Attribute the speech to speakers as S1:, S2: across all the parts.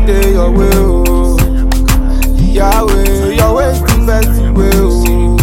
S1: day your way, oh. Yahweh, your way is the best way, oh.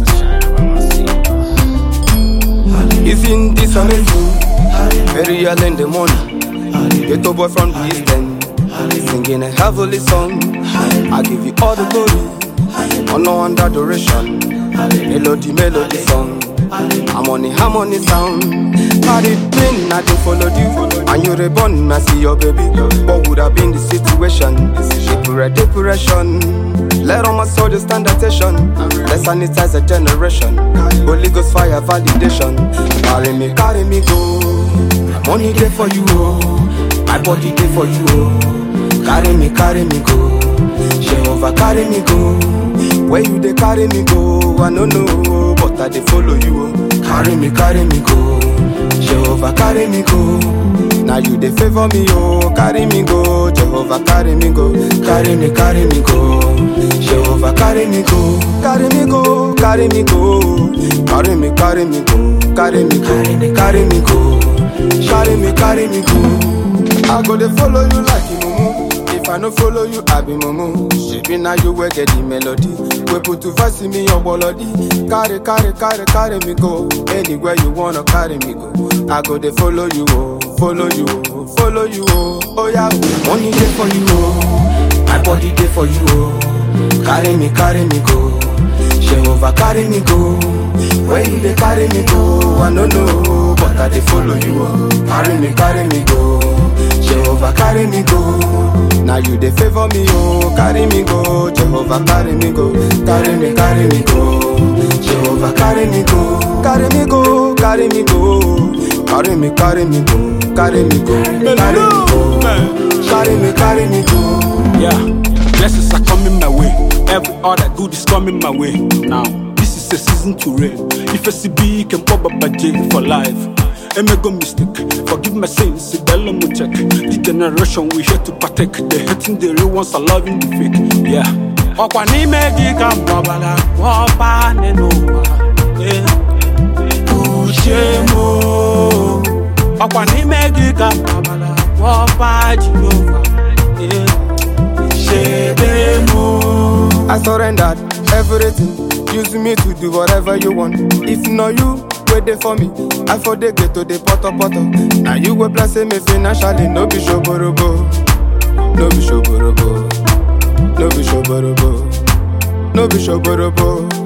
S1: Isn't this amazing? Very early in the morning, get a boy from the East End, singing a heavenly song. I give you all the glory, honor and adoration. Melody song. Harmony sound. Had it been, I didn't follow you. And you reborn, I see your baby. What would have been the situation? Depression. Let all my soldiers stand attention. Let's sanitize a generation. Holy Ghost fire validation. Carry me, go. Money there for you, oh. My body there for you, oh. Carry me, go. Jehovah, carry me, go. Where you they carry me, go. I don't know, but I they follow you, oh. Carry me, go. Jehovah, carry me, go. Now you they favor me, oh. Carry me, go. Jehovah, carry me, go. Carry me, go. Jehovah, carry me, go. Carry me, go. Carry me, go. Carry me, go. Carry me, go. Carry me, go. Carry me, go. I go to follow you like you, mumu. If I no follow you, I be mumu. Shape now you will get the melody. We put to verse in me your body. Carry me, go. Anywhere you wanna carry me, go. I go to follow you, oh. Follow you, oh. Oh yeah, money there for you, oh. My body there for you, oh. Carry me, go. Jehovah, carry me, go. Where you they carry me, go. I don't know, but I they follow you, oh. Carry me, go. Jehovah, carry me, go. Now you they favor me, oh. Carry me, go. Jehovah, carry me, go. Carry me, go. Jehovah, carry me, go. Carry me, go. Carry me, go. Carry me, go. Carry me, go.
S2: Yeah, blessings are coming my way. Every other good is coming my way. Now, this is a season to reign. If a CB can pop up a J for life. I make a mistake, forgive my sins, Bella check. The generation we here to partake. They hating the real ones are loving the fake. Yeah. Okwani megi kambabala, wapa nenoma. Ushemo. Okwani megi kambabala, wapa Jehovah. Shedemo.
S1: I surrendered everything. Use me to do whatever you want. If not you, wait there for me. I for the ghetto, the poto. Now you will bless me financially. No be shoborobo. No be shoborobo.